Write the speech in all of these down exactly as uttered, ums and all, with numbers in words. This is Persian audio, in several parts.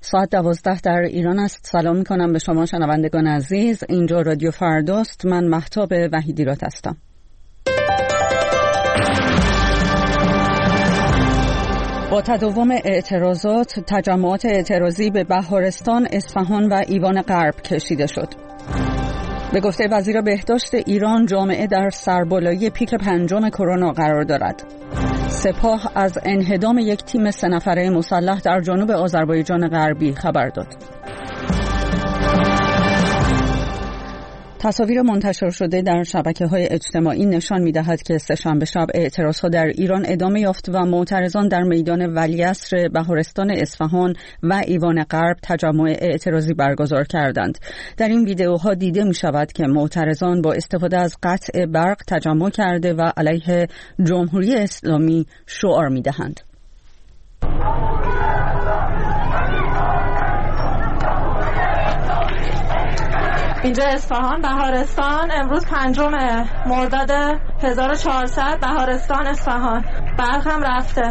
ساعت دوازده در ایران است. سلام می کنم به شما شنوندگان عزیز. اینجا رادیو فرداست. من مهتاب وحیدیرات هستم. با تداوم اعتراضات، تجمعات اعتراضی به بهارستان، اصفهان و ایوان غرب کشیده شد. به گفته وزیر بهداشت ایران، جامعه در سربالایی پیک پنجم کرونا قرار دارد. سپاه از انهدام یک تیم سه نفره مسلح در جنوب آذربایجان غربی خبر داد. تصاویر منتشر شده در شبکه‌های اجتماعی نشان می‌دهد که سه‌شنبه شب اعتراضها در ایران ادامه یافت و معترضان در میدان ولیعصر بهارستان اصفهان و ایوان غرب تجمع اعتراضی برگزار کردند. در این ویدئوها دیده می‌شود که معترضان با استفاده از قطع برق تجمع کرده و علیه جمهوری اسلامی شعار می‌دهند. اینجا اصفهان، بهارستان. امروز پنجم مرداد هزار و چهارصد، بهارستان اصفهان. برق هم رفته.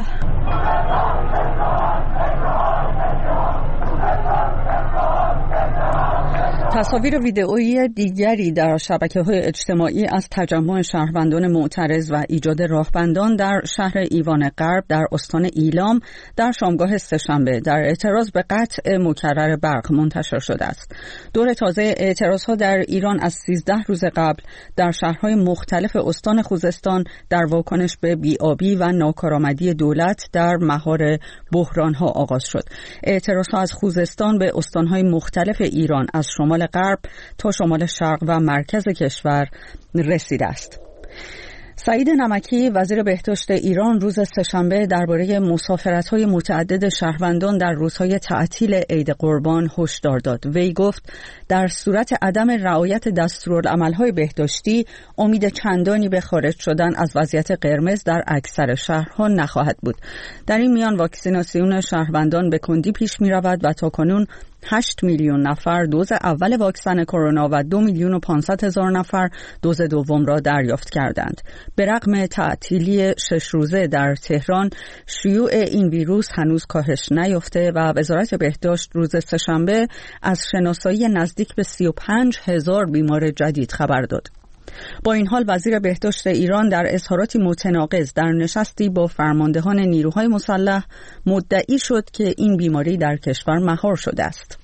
تصاویر ویدئویی دیگری در شبکه‌های اجتماعی از تجمع شهروندان معترض و ایجاد راهبندان در شهر ایوان غرب در استان ایلام در شامگاه سه‌شنبه در اعتراض به قطع مکرر برق منتشر شده است. دور تازه اعتراضها در ایران از سیزده روز قبل در شهرهای مختلف استان خوزستان در واکنش به بی‌آبی و ناکارآمدی دولت در مهار بحران‌ها آغاز شد. اعتراضها از خوزستان به استان‌های مختلف ایران از شمال غرب تا شمال شرق و مرکز کشور رسیده است. سعید نمکی وزیر بهداشت ایران روز سه‌شنبه درباره مسافرت‌های متعدد شهروندان در روزهای تعطیل عید قربان هشدار داد. وی گفت در صورت عدم رعایت دستورالعمل‌های بهداشتی امید چندانی به خارج شدن از وضعیت قرمز در اکثر شهرها نخواهد بود. در این میان واکسیناسیون شهروندان به کندی پیش می‌رود و تاکنون هشت میلیون نفر دوز اول واکسن کرونا و دو میلیون و پانصد هزار نفر دوز دوم را دریافت کردند. به رغم تعطیلی شش روزه در تهران، شیوع این ویروس هنوز کاهش نیافته و وزارت بهداشت روز سه‌شنبه از شناسایی نزدیک به سی و پنج هزار بیمار جدید خبر داد. با این حال وزیر بهداشت ایران در اظهاراتی متناقض در نشستی با فرماندهان نیروهای مسلح مدعی شد که این بیماری در کشور مهار شده است.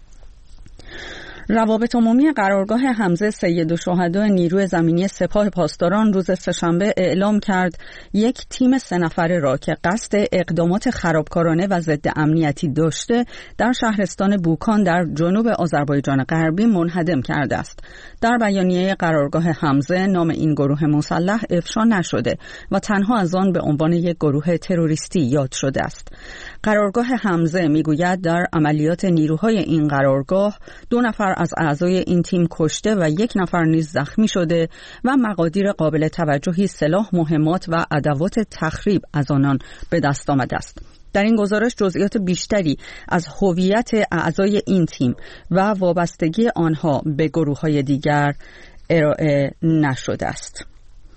روابط عمومی قرارگاه حمزه سیدالشهدا نیروی زمینی سپاه پاسداران روز سه‌شنبه اعلام کرد یک تیم سه نفره را که قصد اقدامات خرابکارانه و ضد امنیتی داشته در شهرستان بوکان در جنوب آذربایجان غربی منهدم کرده است. در بیانیه قرارگاه حمزه نام این گروه مسلح افشا نشده و تنها از آن به عنوان یک گروه تروریستی یاد شده است. قرارگاه حمزه میگوید در عملیات نیروهای این قرارگاه دو نفر از اعضای این تیم کشته و یک نفر نیز زخمی شده و مقادیر قابل توجهی سلاح، مهمات و ادوات تخریب از آنان به دست آمده است. در این گزارش جزئیات بیشتری از هویت اعضای این تیم و وابستگی آنها به گروه‌های دیگر ارائه نشده است.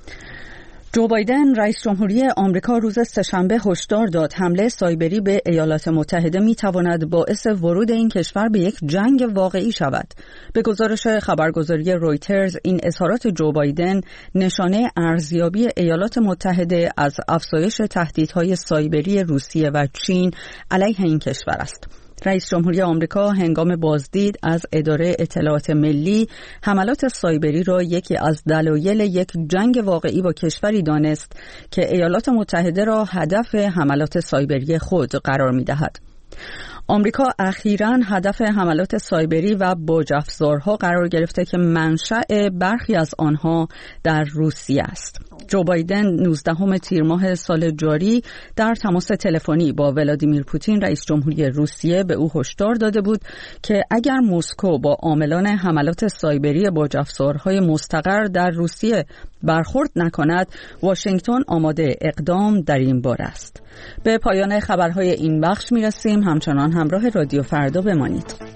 جو بایدن رئیس جمهوری آمریکا روز سه‌شنبه هشدار داد حمله سایبری به ایالات متحده می‌تواند باعث ورود این کشور به یک جنگ واقعی شود. به گزارش خبرگزاری رویترز این اظهارات جو بایدن نشانه ارزیابی ایالات متحده از افزایش تهدیدهای سایبری روسیه و چین علیه این کشور است. رئیس جمهوری آمریکا هنگام بازدید از اداره اطلاعات ملی حملات سایبری را یکی از دلایل یک جنگ واقعی با کشوری دانست که ایالات متحده را هدف حملات سایبری خود قرار می‌دهد. آمریکا اخیراً هدف حملات سایبری و باج‌افزارها قرار گرفته که منشأ برخی از آنها در روسیه است. جو بایدن نوزدهم تیر ماه سال جاری در تماس تلفنی با ولادیمیر پوتین رئیس جمهوری روسیه به او هشدار داده بود که اگر مسکو با عاملان حملات سایبری باج‌افزارهای مستقر در روسیه برخورد نکند، واشنگتن آماده اقدام در این باره است. به پایان خبرهای این بخش می‌رسیم. همچنان همراه رادیو فردا بمانید.